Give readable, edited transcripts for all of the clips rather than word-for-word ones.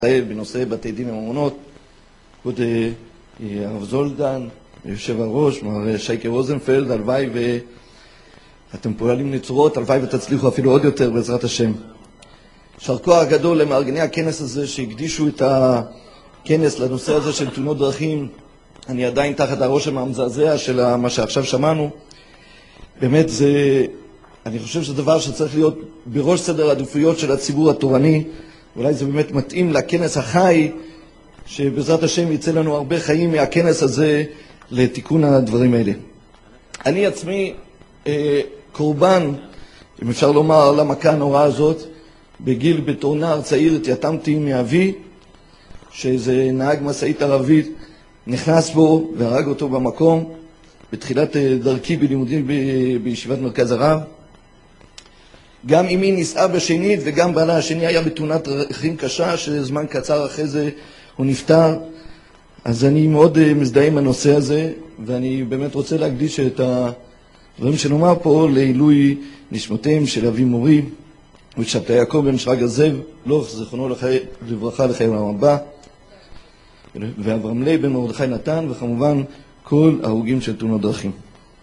בנושא בתי דין וממונות, כבוד הרב זולדן, יושב הראש, מר שייקה רוזנפלד, הלוואי ואתם פועלים נצורות, הלוואי ותצליחו אפילו עוד יותר בעזרת השם. יישר כוח גדול למארגני הכנס הזה שהקדישו את הכנס לנושא הזה של תאונות דרכים. אני עדיין תחת הרושם המזעזע של מה שעכשיו שמענו. באמת אני חושב שזה דבר שצריך להיות בראש סדר העדיפויות של הציבור התורני. אולי זה באמת מתאים לכנס החי, שבעזרת השם יצא לנו הרבה חיים מהכנס הזה לתיקון הדברים האלה. אני עצמי קורבן, אם אפשר לומר, למכה הנוראה הזאת. בגיל בתור נער צעיר התייתמתי מאבי, שאיזה נהג משאית ערבית נכנס בו והרג אותו במקום, בתחילת דרכי בלימודים בישיבת מרכז הרב. גם אמי נישאה בשנית וגם בעלה השני היה בתאונת דרכים קשה, שזמן קצר אחרי זה הוא נפטר. אז אני מאוד מזדהה עם הנושא הזה, ואני באמת רוצה להקדיש את הדברים שנאמר פה לעילוי נשמותיהם של אבי מורי ושבתאי יעקב בן שרגא זאב, לוך זיכרונו לברכה לחיי העולם הבא, ואברהם לייב בן מרדכי נתן, וכמובן כל ההרוגים של תאונות דרכים.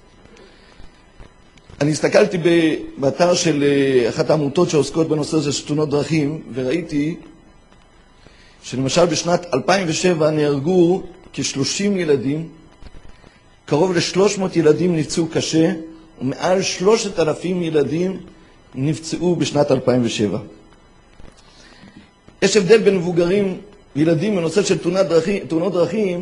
אני הסתכלתי באתר של אחת העמותות שעוסקות בנושא הזה של תאונות דרכים, וראיתי שלמשל בשנת 2007 נהרגו כ-30 ילדים, קרוב ל-300 ילדים נפצעו קשה, ומעל 3,000 ילדים נפצעו בשנת 2007. יש הבדל בין מבוגרים וילדים בנושא של תאונות דרכים,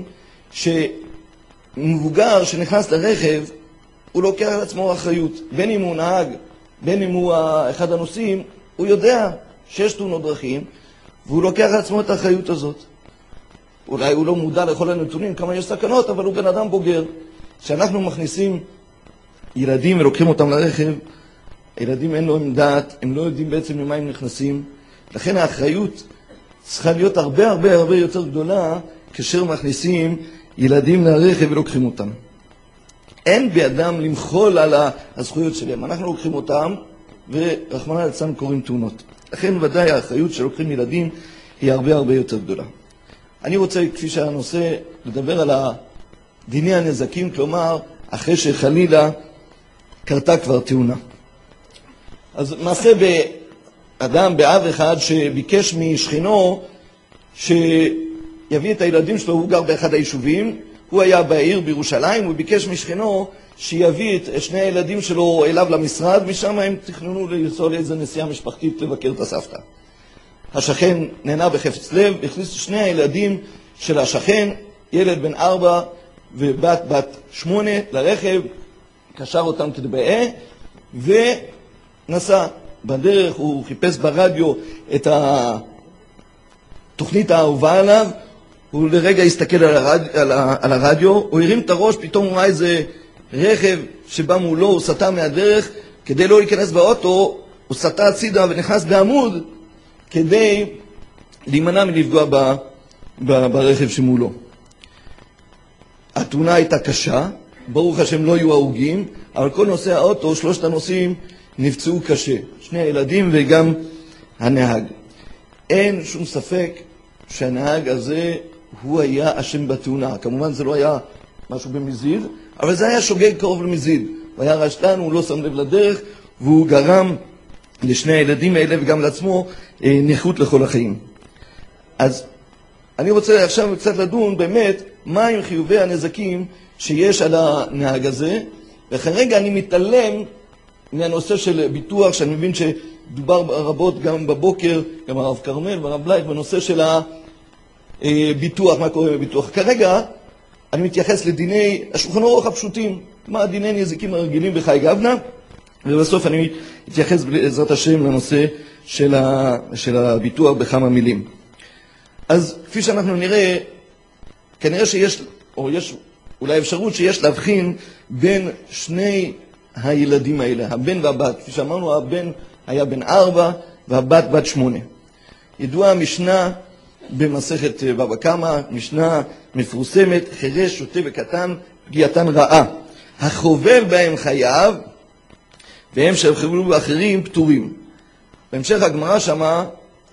שמבוגר שנכנס לרכב, הוא לוקח על עצמו אחריות. בין אם הוא נהג, בין אם הוא אחד הנוסעים, הוא יודע שיש תאונות דרכים, והוא לוקח על עצמו את האחריות הזאת. אולי הוא לא מודע לכל הנתונים, כמה יש סכנות, אבל הוא בן אדם בוגר. כשאנחנו מכניסים ילדים ולוקחים אותם לרכב, הילדים אין להם דעת, הם לא יודעים בעצם למה הם נכנסים. לכן האחריות צריכה להיות הרבה הרבה הרבה יותר גדולה כאשר מכניסים ילדים לרכב ולוקחים אותם. אין בידם למחול על הזכויות שלהם. אנחנו לוקחים אותם ורחמנא ליצלן קוראים תאונות. לכן ודאי האחריות שלוקחים ילדים היא הרבה הרבה יותר גדולה. אני רוצה, כפי שהנושא, לדבר על דיני הנזקים, כלומר אחרי שחלילה קרתה כבר תאונה. אז מעשה באדם, באב אחד, שביקש משכנו שיביא את הילדים שלו, הוא גר באחד היישובים, הוא היה בעיר בירושלים, הוא ביקש משכנו שיביא את שני הילדים שלו אליו למשרד, משם הם תכננו לנסוע לאיזו נסיעה משפחתית לבקר את הסבתא. השכן נהנה בחפץ לב, הכניס שני הילדים של השכן, ילד בן 4 ובת 8 לרכב, קשר אותם כדבעי, ונסע. בדרך הוא חיפש ברדיו את התוכנית האהובה עליו, הוא לרגע הסתכל על הרדיו, הוא הרים את הראש, פתאום הוא ראה איזה רכב שבא מולו, הוא סטה מהדרך, כדי לא להיכנס באוטו, הוא סטה הצידה ונכנס בעמוד, כדי להימנע מלפגוע ברכב שמולו. התאונה הייתה קשה, ברוך השם לא היו הרוגים, אבל כל נוסעי האוטו, 3 הנוסעים נפצעו קשה, 2 הילדים וגם הנהג. אין שום ספק שהנהג הזה הוא היה אשם בתאונה. כמובן זה לא היה משהו במזיד, אבל זה היה שוגג קרוב למזיד. הוא היה רשלן, הוא לא שם לב לדרך, והוא גרם לשני הילדים האלה וגם לעצמו נכות לכל החיים. אז אני רוצה עכשיו קצת לדון באמת מה עם חיובי הנזקים שיש על הנהג הזה, וכרגע אני מתעלם מהנושא של ביטוח, שאני מבין שדובר רבות גם בבוקר, גם הרב קרמל והרב בלייך, בנושא של הביטוח, מה קורה בביטוח. כרגע אני מתייחס לדיני השולחן ערוך הפשוטים, מה דיני נזקים הרגילים בחי גבנה, ובסוף אני אתייחס בעזרת השם לנושא של הביטוח בכמה מילים. אז כפי שאנחנו נראה, כנראה שיש, או יש אולי אפשרות שיש להבחין בין שני הילדים האלה, הבן והבת. כפי שאמרנו, הבן היה בן 4 והבת בת 8. ידועה המשנה במסכת בבא קמא, משנה מפורסמת, חירש, שוטה וקטן, פגיעתן רעה. החובל בהם חייב, והם שחבלו באחרים פטורים. בהמשך הגמרא שמה,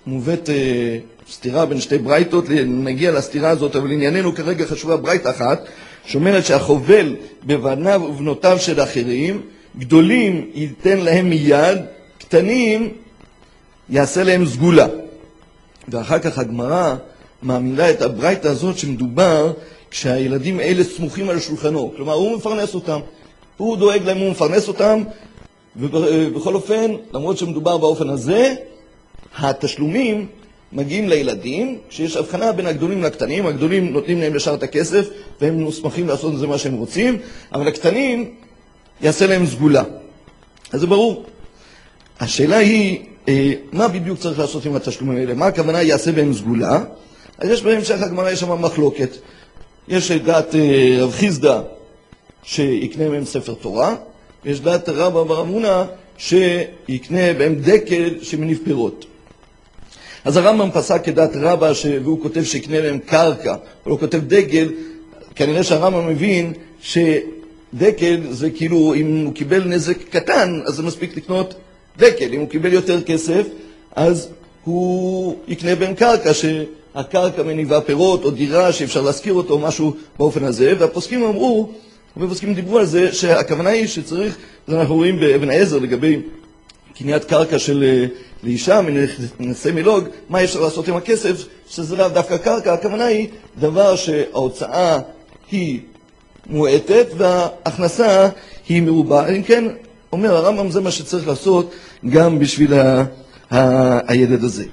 מובאת סתירה בין שתי ברייתות, נגיע לסתירה הזאת, אבל ענייננו כרגע חשובה ברייתה אחת, שאומרת שהחובל בבניו ובנותיו של אחרים, גדולים ייתן להם מיד, קטנים יעשה להם סגולה. ואחר כך הגמרא מעמידה את הברייתה הזאת שמדובר כשהילדים האלה סמוכים על שולחנו. כלומר, הוא מפרנס אותם, הוא דואג להם, הוא מפרנס אותם, ובכל אופן, למרות שמדובר באופן הזה, התשלומים מגיעים לילדים, כשיש הבחנה בין הגדולים לקטנים, הגדולים נותנים להם ישר את הכסף, והם מוסמכים לעשות את זה מה שהם רוצים, אבל הקטנים יעשה להם סגולה. אז זה ברור. השאלה היא, מה בדיוק צריך לעשות עם התשלומים האלה? מה הכוונה יעשה בהם סגולה? אז יש בהמשך הגמרא, יש שם מחלוקת. יש דעת רב חיסדא שיקנה מהם ספר תורה, ויש דעת רבא בר אמונה שיקנה בהם דקל שמניב פירות. אז הרמב"ם פסק כדעת רבא, והוא כותב שיקנה להם קרקע, הוא לא כותב דגל. כנראה שהרמב"ם מבין שדקל זה כאילו, אם הוא קיבל נזק קטן, אז זה מספיק לקנות דקל. אם הוא קיבל יותר כסף, אז הוא יקנה בהם קרקע, שהקרקע מניבה פירות, או דירה שאפשר להשכיר אותו, משהו באופן הזה. והפוסקים אמרו, והפוסקים דיברו על זה, שהכוונה היא שצריך, אז אנחנו רואים באבן העזר לגבי קניית קרקע של לאישה מנכסי מילוג, מה אפשר לעשות עם הכסף, שזה לאו דווקא קרקע. הכוונה היא דבר שההוצאה היא מועטת וההכנסה היא מרובה. אם כן, אומר הרמב"ם, זה מה שצריך לעשות גם בשביל הילד הזה.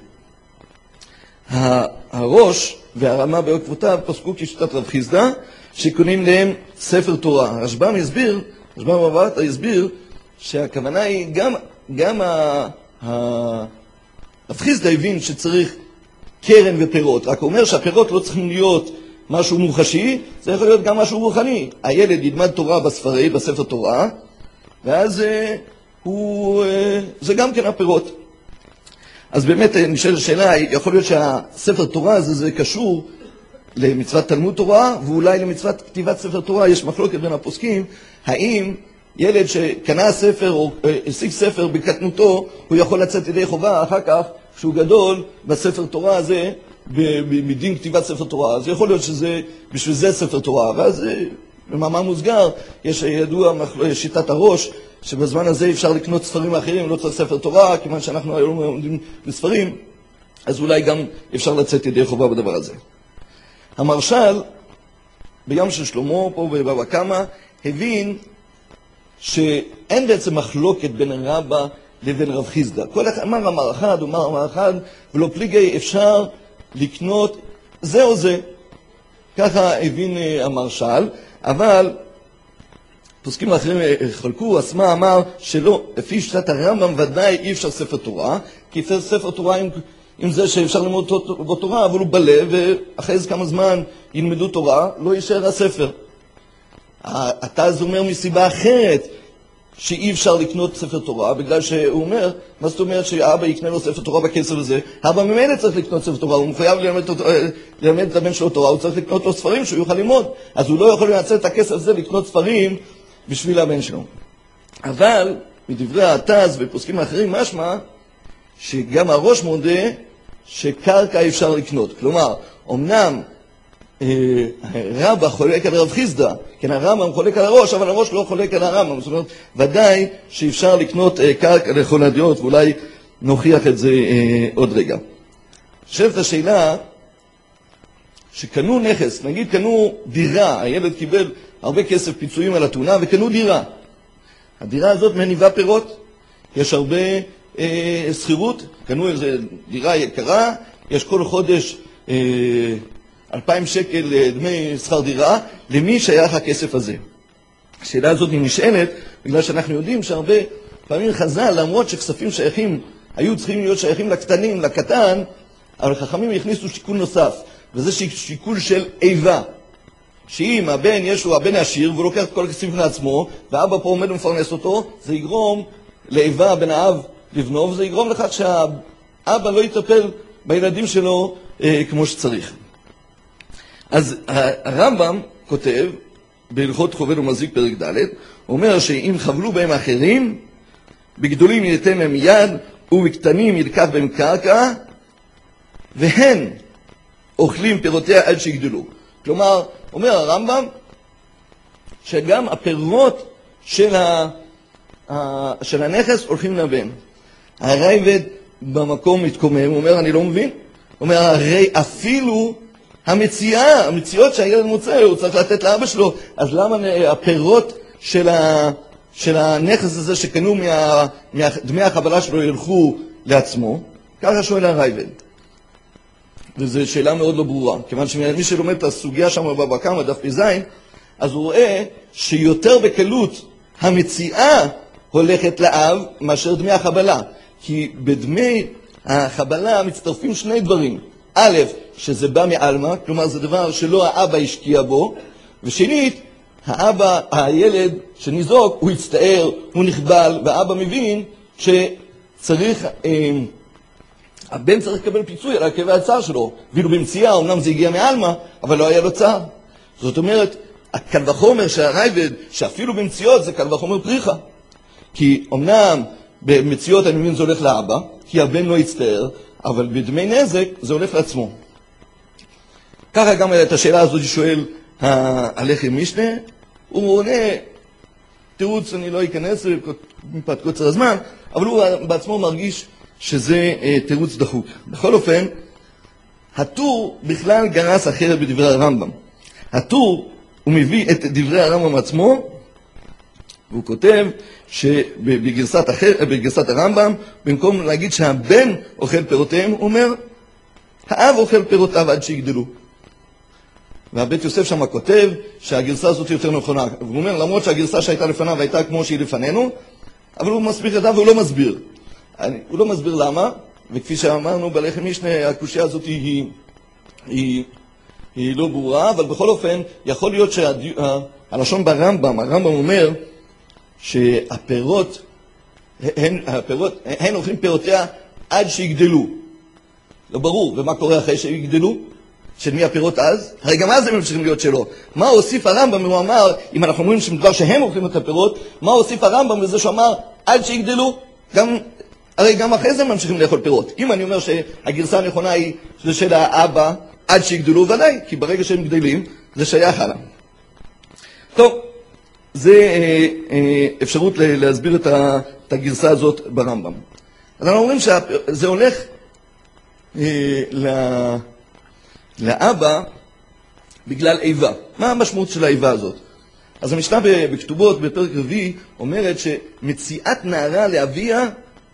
הראש והרמה בעקבותיו פסקו כשיטת רב חיסדא, שקונים להם ספר תורה. הרשב"ם הסביר שהכוונה היא גם רב חיסדא הבין שצריך קרן ופירות, רק הוא אומר שהפירות לא צריכים להיות משהו מוחשי, זה יכול להיות גם משהו רוחני. הילד ילמד תורה בספר תורה, ואז זה גם כן הפירות. אז באמת נשאלת השאלה, יכול להיות שהספר תורה הזה זה קשור למצוות תלמוד תורה, ואולי למצוות כתיבת ספר תורה. יש מחלוקת בין הפוסקים, האם ילד שקנה ספר או השיג ספר בקטנותו, הוא יכול לצאת ידי חובה אחר כך, כשהוא גדול, בספר תורה הזה, מדין כתיבת ספר תורה. אז יכול להיות שזה, בשביל זה ספר תורה. ואז במאמר מוסגר, יש ידוע שיטת הראש, שבזמן הזה אפשר לקנות ספרים אחרים, לא צריך ספר תורה, כיוון שאנחנו היום עומדים בספרים, אז אולי גם אפשר לצאת ידי חובה בדבר הזה. המרשל, ביום של שלמה, פה בבבא קמא, הבין שאין בעצם מחלוקת בין רבא לבין רב חיסדא. כל אחד אמר אמר אחד, ולא פליגי אפשר לקנות זה או זה. ככה הבין המרשל, אבל פוסקים האחרים חלקו, עצמה אמר שלא, לפי שיטת הרמב"ם ודאי אי אפשר ספר תורה, כי ספר תורה עם זה שאפשר ללמוד בו תורה, אבל הוא בלב, ואחרי זה כמה זמן ילמדו תורה, לא יישאר הספר. אתה זה אומר מסיבה אחרת, שאי אפשר לקנות ספר תורה, בגלל שהוא אומר, מה זאת אומרת שהאבא יקנה לו ספר תורה בכסף הזה? האבא ממילא צריך לקנות ספר תורה, הוא מחויב ללמד את הבן שלו תורה, הוא צריך לקנות לו ספרים שהוא יוכל ללמוד, אז הוא לא יכול לנצל את הכסף הזה לקנות ספרים בשביל הבן שלו. אבל, מדברי התז ופוסקים האחרים, משמע שגם הראש מודה שקרקע אפשר לקנות. כלומר, אמנם רבא חולק על רב חיסדא, כן, הרמב"ם חולק על הראש, אבל הראש לא חולק על הרמב"ם. זאת אומרת, ודאי שאפשר לקנות קרקע לכל הדעות, ואולי נוכיח את זה עוד רגע. שואלת השאלה, שקנו נכס, נגיד קנו דירה, הילד קיבל הרבה כסף פיצויים על התאונה, וקנו דירה. הדירה הזאת מניבה פירות, יש הרבה שכירות, קנו איזו דירה יקרה, יש כל חודש 2,000 שקל דמי שכר דירה, למי שייך הכסף הזה? השאלה הזאת היא נשאלת, בגלל שאנחנו יודעים שהרבה פעמים חז"ל, למרות שכספים שייכים, היו צריכים להיות שייכים לקטנים, לקטן, אבל חכמים הכניסו שיקול נוסף, וזה שיקול של איבה. שאם הבן הוא הבן עשיר, והוא לוקח את כל הכספים לעצמו, ואבא פה עומד ומפרנס אותו, זה יגרום לאיבה בין האב לבנו, וזה יגרום לכך שהאבא לא יטפל בילדים שלו כמו שצריך. אז הרמב"ם כותב, בהלכות חובל ומזיק פרק ד', אומר שאם חבלו בהם אחרים, בגדולים ייתן להם מיד, ובקטנים ילקח בהם קרקע, והן אוכלים פירותיה עד שיגדלו. כלומר, אומר הרמב"ם, שגם הפירות של הנכס הולכים לבן. הרייבד במקום מתקומם, הוא אומר, אני לא מבין. הוא אומר, הרי אפילו המציאות שהילד מוצא, הוא צריך לתת לאבא שלו, אז למה הפירות של הנכס הזה שקנו מדמי החבלה שלו ילכו לעצמו? ככה שואל הרייבד. וזו שאלה מאוד לא ברורה, כיוון שמי שלומד את הסוגיה שם בבבא קמא, דף פ"ז, אז הוא רואה שיותר בקלות המציאה הולכת לאב מאשר דמי החבלה. כי בדמי החבלה מצטרפים שני דברים. א', שזה בא מעלמא, כלומר זה דבר שלא האבא השקיע בו, ושנית, הילד שניזוק, הוא יצטער, הוא נכבל, והאבא מבין שצריך, הבן צריך לקבל פיצוי על הכאב והצער שלו, ואילו במציאה, אמנם זה הגיע מעלמא, אבל לא היה לו צער. זאת אומרת, הקל וחומר שהרייבד, שאפילו במציאות זה קל וחומר פריחה. כי אמנם במציאות אני מבין זה הולך לאבא, כי הבן לא יצטער, אבל בדמי נזק זה הולך לעצמו. ככה גם את השאלה הזאת שואל הלחם משנה, הוא עונה, תירוץ אני לא אכנס מפאת קוצר הזמן, אבל הוא בעצמו מרגיש שזה תירוץ דחוק. בכל אופן, הטור בכלל גרס אחרת בדברי הרמב"ם. הטור הוא מביא את דברי הרמב"ם עצמו, והוא כותב שבגרסת הרמב"ם, במקום להגיד שהבן אוכל פירותיהם, הוא אומר, האב אוכל פירותיו עד שיגדלו. והבית יוסף שם כותב שהגרסה הזאת יותר נכונה. הוא אומר, למרות שהגרסה שהייתה לפניו הייתה כמו שהיא לפנינו, אבל הוא מסביר את זה והוא לא מסביר. הוא לא מסביר למה, וכפי שאמרנו בלחם משנה, הקושיה הזאת היא לא ברורה, אבל בכל אופן, יכול להיות שהלשון ברמב"ם, הרמב"ם אומר שהפירות, הן אוכלים פירותיה עד שיגדלו. לא ברור, ומה קורה אחרי שיגדלו? של מי הפירות אז? הרי גם אז הם ממשיכים להיות שלו. מה הוסיף הרמב"ם? הוא אמר, אם אנחנו אומרים שמדבר שהם אוכלים את הפירות, מה הוסיף הרמב"ם לזה שהוא אמר עד שיגדלו? הרי גם אחרי זה ממשיכים לאכול פירות. אם אני אומר שהגרסה הנכונה היא שזה של האבא עד שיגדלו, ודאי, כי ברגע שהם גדלים זה שייך הלאה. טוב, זה אפשרות להסביר את הגרסה הזאת ברמב"ם. אז אנחנו אומרים שזה הולך לאבא בגלל איבה. מה המשמעות של האיבה הזאת? אז המשנה בכתובות בפרק רביעי אומרת שמציאת נערה לאביה,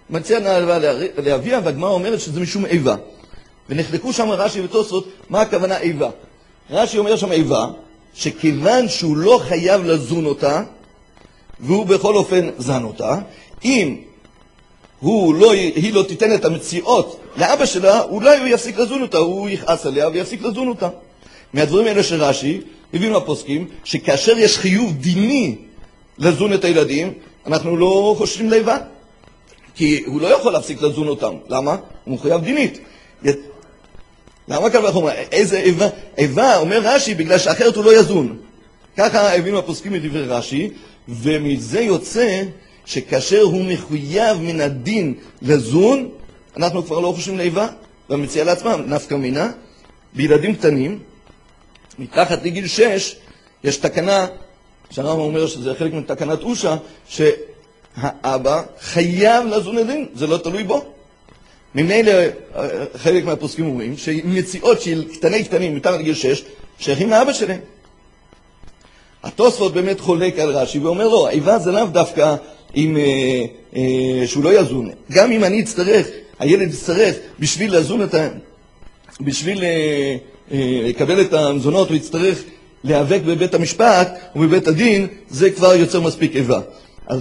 והגמרא אומרת שזה משום איבה. ונחלקו שם רש"י ותוספות, מה הכוונה איבה? רש"י אומר שם איבה, שכיוון שהוא לא חייב לזון אותה, והוא בכל אופן זן אותה, אם היא לא תיתן את המציאות לאבא שלה, אולי הוא יפסיק לזון אותה, הוא יכעס עליה ויפסיק לזון אותה. מהדברים האלה של רש"י, הבינו הפוסקים, שכאשר יש חיוב דיני לזון את הילדים, אנחנו לא חושבים לאיבה. כי הוא לא יכול להפסיק לזון אותם. למה? הוא מחויב דינית. למה כאן אנחנו אומרים? איזה איבה? איבה, אומר רש"י, בגלל שאחרת הוא לא יזון. ככה הבינו הפוסקים מדברי רש"י, ומזה יוצא שכאשר הוא מחויב מן הדין לזון, אנחנו כבר לא חושבים לאיבה, והמציאה לעצמם נפקא מינה. בילדים קטנים, מתחת לגיל 6, יש תקנה, שהרמב"ם אומר שזה חלק מתקנת אושה, שהאבא חייב לזון הדין, זה לא תלוי בו. ממילא חלק מהפוסקים אומרים שמציאות של קטנים מתחת לגיל 6 שייכים לאבא שלהם. התוספות באמת חולק על רש"י ואומר לו, איבה זה לאו דווקא שהוא לא יזון. גם אם אני אצטרך, הילד יצטרך בשביל לזון בשביל לקבל את המזונות, הוא יצטרך להיאבק בבית המשפט ובבית הדין, זה כבר יוצר מספיק איבה. אז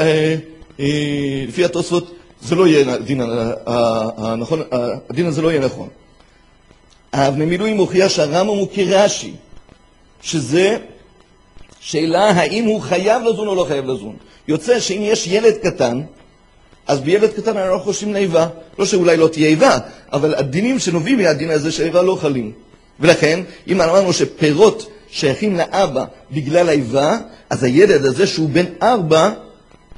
לפי התוספות זה לא יהיה נכון, הדין הזה לא יהיה נכון. האבני מילואים מוכיח שהרמב"ם הוא כרש"י, שזה שאלה האם הוא חייב לזון או לא חייב לזון. יוצא שאם יש ילד קטן, אז בילד קטן אנחנו לא חושבים לאיבה. לא שאולי לא תהיה איבה, אבל הדינים שנובעים מהדין הזה שהאיבה לא חלים. ולכן, אם אמרנו שפירות שייכים לאבא בגלל האיבה, אז הילד הזה שהוא בן 4,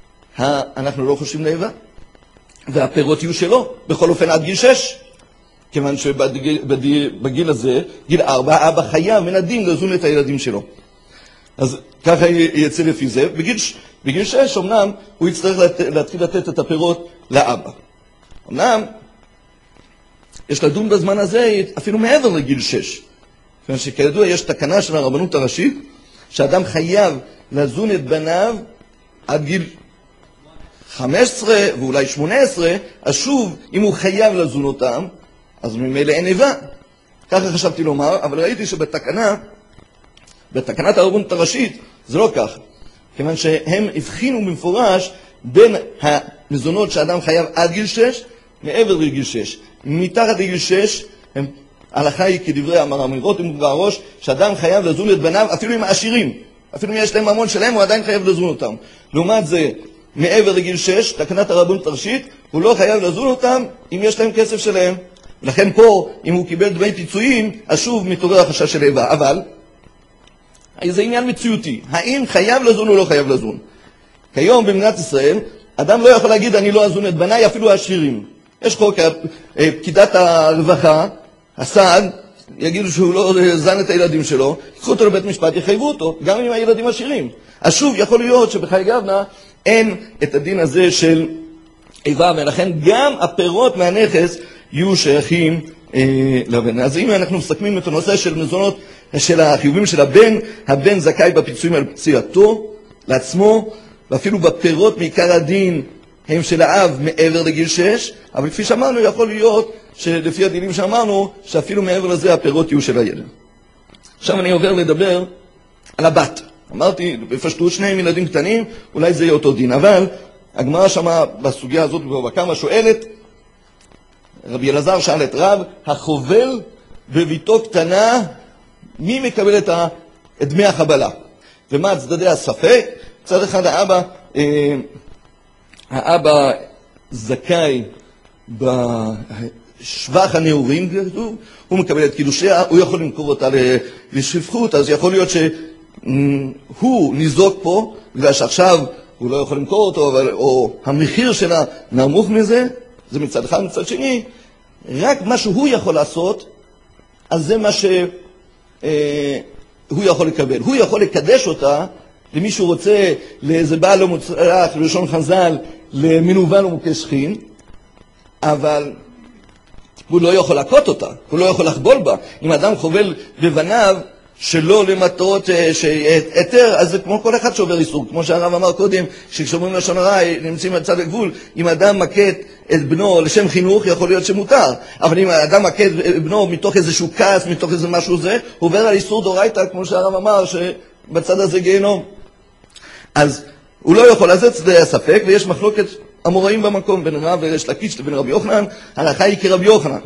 אנחנו לא חושבים לאיבה. והפירות יהיו שלו, בכל אופן עד גיל 6. כיוון שבגיל הזה, גיל 4, האבא חייב מן הדין לזון את הילדים שלו. אז ככה יצא לפי זה. בגיל 6, אמנם, הוא יצטרך להתחיל לתת את הפירות לאבא. אמנם, יש לדון בזמן הזה אפילו מעבר לגיל 6. כיוון שכידוע יש תקנה של הרבנות הראשית, שאדם חייב לזון את בניו עד גיל 15 ואולי 18, אז שוב, אם הוא חייב לזון אותם, אז ממילא אין איבה. ככה חשבתי לומר, אבל ראיתי שבתקנת הרבנות הראשית, זה לא כך. כיוון שהם הבחינו במפורש בין המזונות שאדם חייב עד גיל 6, מעבר לגיל 6. מתחת לגיל 6, ההלכה היא כדברי המר"ם רותם והראש, שאדם חייב לזון את בניו אפילו עם העשירים. אפילו אם יש להם ממון שלהם, הוא עדיין חייב לזון אותם. לעומת זה, מעבר לגיל 6, תקנת הרבנות הראשית, הוא לא חייב לזון אותם אם יש להם כסף שלהם. לכן פה, אם הוא קיבל דמי פיצויים, אז שוב מתעורר החשש של איבה. אבל, זה עניין מציאותי. האם חייב לזון או לא חייב לזון? כיום במדינת ישראל, אדם לא יכול להגיד, אני לא אזון את בניי, אפילו העשירים. יש חוק, פקידת הרווחה, הסעד, יגידו שהוא לא זן את הילדים שלו, יקחו אותו לבית משפט, יחייבו אותו, גם אם הילדים עשירים. אז שוב, יכול להיות שבחיי גבנה אין את הדין הזה של איבה, ולכן גם הפירות מהנכס יהיו שייכים לבן. אז אם אנחנו מסכמים את הנושא של מזונות, של החיובים של הבן, הבן זכאי בפיצויים על פציעתו, לעצמו, ואפילו בפירות מעיקר הדין הם של האב מעבר לגיל 6, אבל כפי שאמרנו, יכול להיות שלפי הדינים שאמרנו, שאפילו מעבר לזה הפירות יהיו של הילד. עכשיו אני עובר לדבר על הבת. אמרתי, בפשטות שניהם ילדים קטנים, אולי זה יהיה אותו דין, אבל הגמרא שמה בסוגיה הזאת בבבא קמא שואלת, רבי אלעזר שאל את רב, החובל בביתו קטנה, מי מקבל את דמי החבלה? ומה צדדי הספק? צד אחד האבא זכאי בשבח הנעורים, הוא מקבל את קידושיה, הוא יכול למכור אותה לשפחות, אז יכול להיות שהוא ניזוק פה, בגלל שעכשיו הוא לא יכול למכור אותו, או המחיר שלה נמוך מזה, זה מצד אחד, מצד שני, רק מה שהוא יכול לעשות, אז זה מה שהוא יכול לקבל. הוא יכול לקדש אותה למי שהוא רוצה, לאיזה בעל לא מוצלח, ללשון חז"ל, למנוול ומוכה שכין, אבל הוא לא יכול להכות אותה, הוא לא יכול לחבול בה. אם אדם חובל בבניו שלא למטרות היתר, אז זה כמו כל אחד שעובר איסור. כמו שהרב אמר קודם, שכשאומרים לשון הרע, נמצאים על צד הגבול, אם אדם מכה את בנו לשם חינוך, יכול להיות שמותר. אבל אם אדם מכה את בנו מתוך איזשהו כעס, מתוך איזה משהו זה, הוא עובר על איסור דאורייתא, כמו שהרב אמר, שבצד הזה גיהנום. אז הוא לא יכול, אז זה צדדי הספק, ויש מחלוקת אמוראים במקום בין רב וריש לקיש לבין רבי יוחנן. ההלכה היא כרבי יוחנן,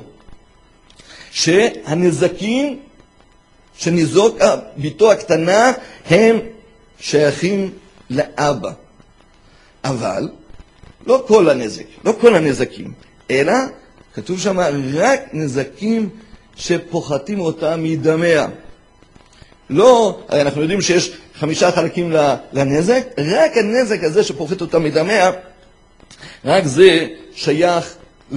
שהנזקים שניזוק ביתו הקטנה הם שייכים לאבא. אבל לא כל הנזק, לא כל הנזקים, אלא כתוב שם רק נזקים שפוחתים אותם מדמיה. לא, אנחנו יודעים שיש 5 חלקים לנזק, רק הנזק הזה שפוחת אותם מדמיה, רק זה שייך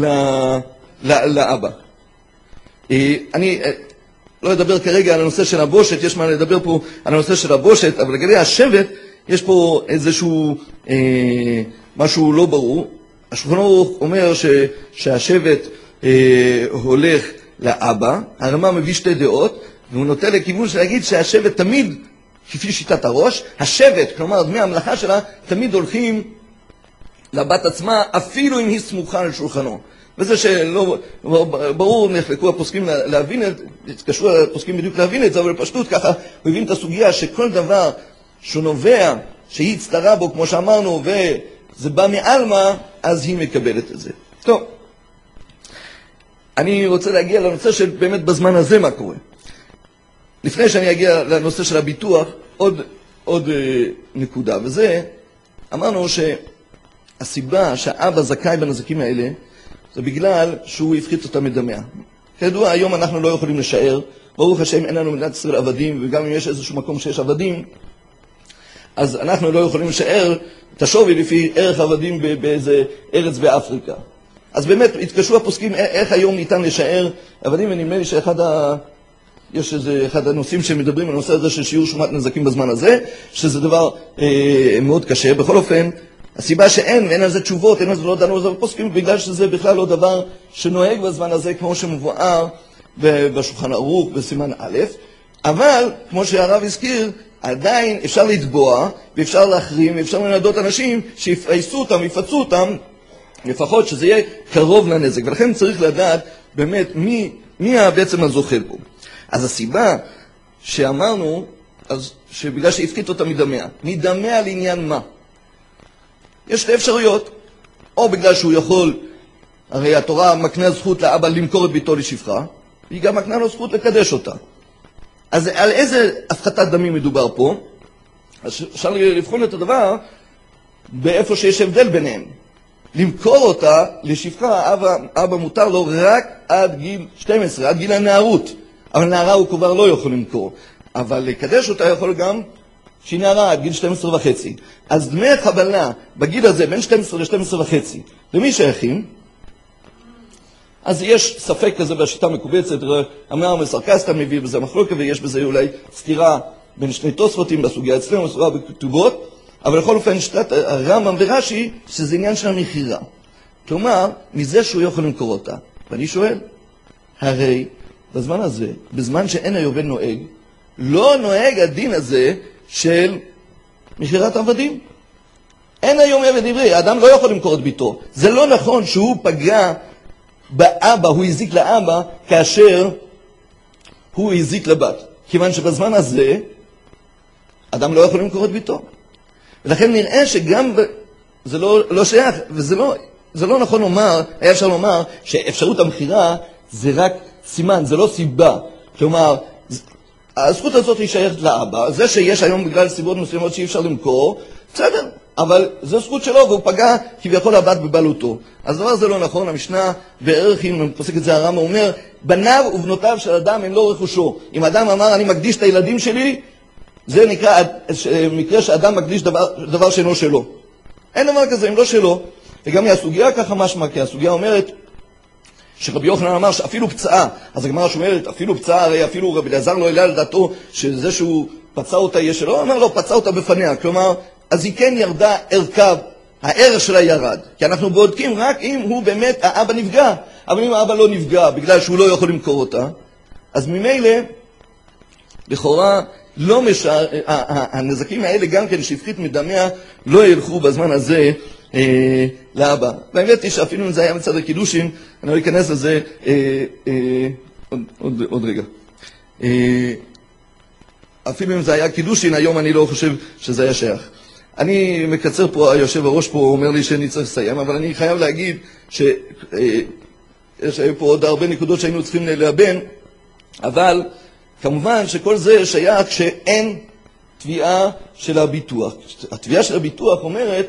לאבא. אני לא אדבר כרגע על הנושא של הבושת, יש מה לדבר פה על הנושא של הבושת, אבל לגבי השבט יש פה איזשהו משהו לא ברור. השולחן ערוך אומר שהשבט הולך לאבא, הרמ"א מביא 2 דעות, והוא נוטה לכיוון של להגיד שהשבט תמיד, כפי שיטת הראש, השבט, כלומר דמי המלאכה שלה, תמיד הולכים לבת עצמה, אפילו אם היא סמוכה על שולחנו. וזה שלא ברור, נחלקו הפוסקים להבין את זה, התקשרו הפוסקים בדיוק להבין את זה, אבל פשטות ככה הוא הבין את הסוגיה שכל דבר שהוא נובע, שהיא הצטרה בו, כמו שאמרנו, וזה בא מעלמה, אז היא מקבלת את זה. טוב, אני רוצה להגיע לנושא של באמת בזמן הזה מה קורה. לפני שאני אגיע לנושא של הביטוח, עוד נקודה, וזה, אמרנו שהסיבה שהאבא זכאי בנזקים האלה, זה בגלל שהוא הפחית אותה מדמיה. כידוע, היום אנחנו לא יכולים לשער, ברוך השם אין לנו מדינת ישראל עבדים, וגם אם יש איזשהו מקום שיש עבדים, אז אנחנו לא יכולים לשער את השווי לפי ערך עבדים באיזה ארץ באפריקה. אז באמת התקשו הפוסקים איך היום ניתן לשער עבדים, ונדמה לי יש אחד הנושאים שמדברים על הנושא הזה של שיעור שומת נזקים בזמן הזה, שזה דבר מאוד קשה. בכל אופן, הסיבה שאין על זה תשובות, אין על זה לא דנו על זה בפוסקים, בגלל שזה בכלל לא דבר שנוהג בזמן הזה, כמו שמבואר בשולחן ערוך בסימן א', אבל כמו שהרב הזכיר, עדיין אפשר לתבוע, ואפשר להחרים, ואפשר לנדות אנשים שיפעסו אותם, יפצו אותם, לפחות שזה יהיה קרוב לנזק. ולכן צריך לדעת באמת מי בעצם הזוכה פה. אז הסיבה שאמרנו, אז שבגלל שהפחית אותה מדמיה. מדמיה לעניין מה? יש שתי אפשרויות. או בגלל שהוא יכול, הרי התורה מקנה זכות לאבא למכור את ביתו לשפחה, והיא גם מקנה לו זכות לקדש אותה. אז על איזה הפחתת דמים מדובר פה? אז אפשר לבחון את הדבר באיפה שיש הבדל ביניהם. למכור אותה לשפחה, אבא מותר לו רק עד גיל 12, עד גיל הנערות. אבל נערה הוא כבר לא יכול למכור. אבל לקדש אותה יכול גם שהיא נערה עד גיל 12 וחצי. אז דמי חבלה בגיל הזה, בין 12 ל-12 וחצי, למי שייכים? אז יש ספק כזה בשיטה מקובצת, אמר מסרקסטה מביא בזה מחלוקת, ויש בזה אולי סתירה בין שני תוספותים בסוגיה אצלנו, סתירה בכתובות, אבל לכל אופן שתת הרמב"ם ורש"י, שזה עניין של המכירה. כלומר, מזה שהוא יכול למכור אותה. ואני שואל, הרי בזמן הזה, בזמן שאין היובל נוהג, לא נוהג הדין הזה של מכירת עבדים. אין היום עבד עברי, האדם לא יכול למכור את ביתו. זה לא נכון שהוא פגע באבא, הוא הזיק לאבא, כאשר הוא הזיק לבת. כיוון שבזמן הזה, אדם לא יכול למכור את ביתו. ולכן נראה שגם, זה לא שייך, וזה לא נכון לומר, היה אפשר לומר, שאפשרות המכירה זה רק סימן, זה לא סיבה. כלומר, הזכות הזאת היא שייכת לאבא, זה שיש היום בגלל סיבות מסוימות שאי אפשר למכור, בסדר, אבל זו זכות שלו, והוא פגע כביכול הבת בבעלותו. אז דבר זה לא נכון, המשנה בערך, אם פוסק את זה הרמב"ם, אומר, בניו ובנותיו של אדם הם לא רכושו. אם אדם אמר, אני מקדיש את הילדים שלי, זה נקרא מקרה שאדם מקדיש דבר שאינו שלו. אין דבר כזה, אם לא שלו. וגם מהסוגיה ככה משמע, כי הסוגיה אומרת, שרבי יוחנן אמר שאפילו פצעה, אז הגמרא שומרת, אפילו פצעה, הרי אפילו רבי אלעזר לא העלה על דעתו שזה שהוא פצע אותה יהיה שלו, אמר לו, פצע אותה בפניה, כלומר, אז היא כן ירדה ערכה, הערך שלה ירד, כי אנחנו בודקים רק אם הוא באמת, האבא נפגע, אבל אם האבא לא נפגע, בגלל שהוא לא יכול למכור אותה, אז ממילא, לכאורה, לא משאר, הנזקים האלה גם כן שהפחית מדמיה, לא ילכו בזמן הזה, לאבא. והאמת היא שאפילו אם זה היה מצד הקידושין, אני לא אכנס לזה עוד רגע. אפילו אם זה היה קידושין, היום אני לא חושב שזה היה שייך. אני מקצר פה, היושב הראש פה אומר לי שאני צריך לסיים, אבל אני חייב להגיד שיש פה עוד הרבה נקודות שהיינו צריכים ללבן, אבל כמובן שכל זה שייך שאין תביעה של הביטוח. התביעה של הביטוח אומרת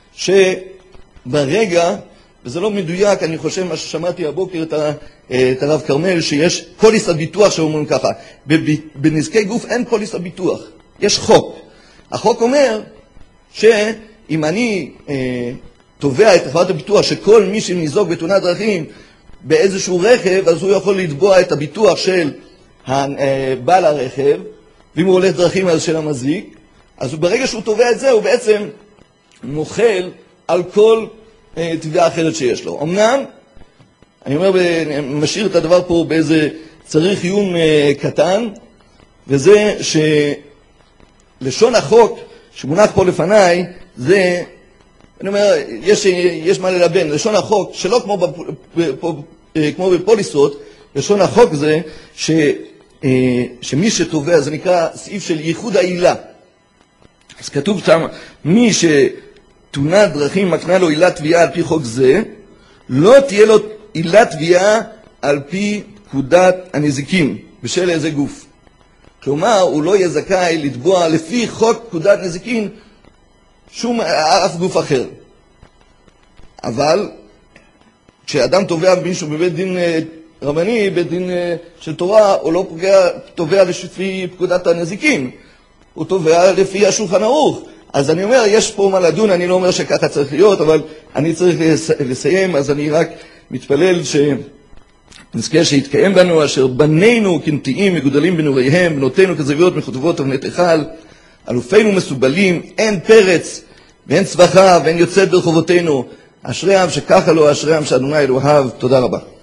שברגע, וזה לא מדויק, אני חושב מה ששמעתי הבוקר את הרב קרמל, שיש פוליס הביטוח שאומרים ככה, בנזקי גוף אין פוליס הביטוח, יש חוק. החוק אומר שאם אני תובע את חברת הביטוח שכל מי שניזוק בתאונת דרכים באיזשהו רכב, אז הוא יכול לתבוע את הביטוח של בעל הרכב, ואם הוא הולך דרכים אז של המזיק, אז ברגע שהוא תובע את זה הוא בעצם מוחל על כל תביעה אחרת שיש לו. אמנם, אני אומר, משאיר את הדבר פה באיזה צריך עיון קטן, וזה שלשון החוק שמונח פה לפניי, זה, אני אומר, יש מה ללבן. לשון החוק, שלא כמו בפוליסות, לשון החוק זה שמי שתובע, זה נקרא סעיף של ייחוד העילה. אז כתוב שם, מי שתאונת דרכים מקנה לו עילת תביעה על פי חוק זה, לא תהיה לו עילת תביעה על פי פקודת הנזיקים, בשל איזה גוף. כלומר, הוא לא יהיה זכאי לתבוע לפי חוק פקודת נזיקין שום אף גוף אחר. אבל כשאדם תובע מישהו בבית דין רבני, בית דין של תורה, הוא לא תובע לפי פקודת הנזיקין, הוא תובע לפי השולחן ערוך. אז אני אומר, יש פה מה לדון, אני לא אומר שככה צריך להיות, אבל אני צריך לסיים, אז אני רק מתפלל שנזכה שיתקיים בנו, אשר בנינו כנטיעים מגודלים בנוריהם, בנותינו כזוויות מכותבות אבני היכל, אלופינו מסובלים, אין פרץ ואין צווחה ואין יוצאת ברחובותינו. אשרי העם שככה לו, אשרי העם שאדוני אלוהיו. תודה רבה.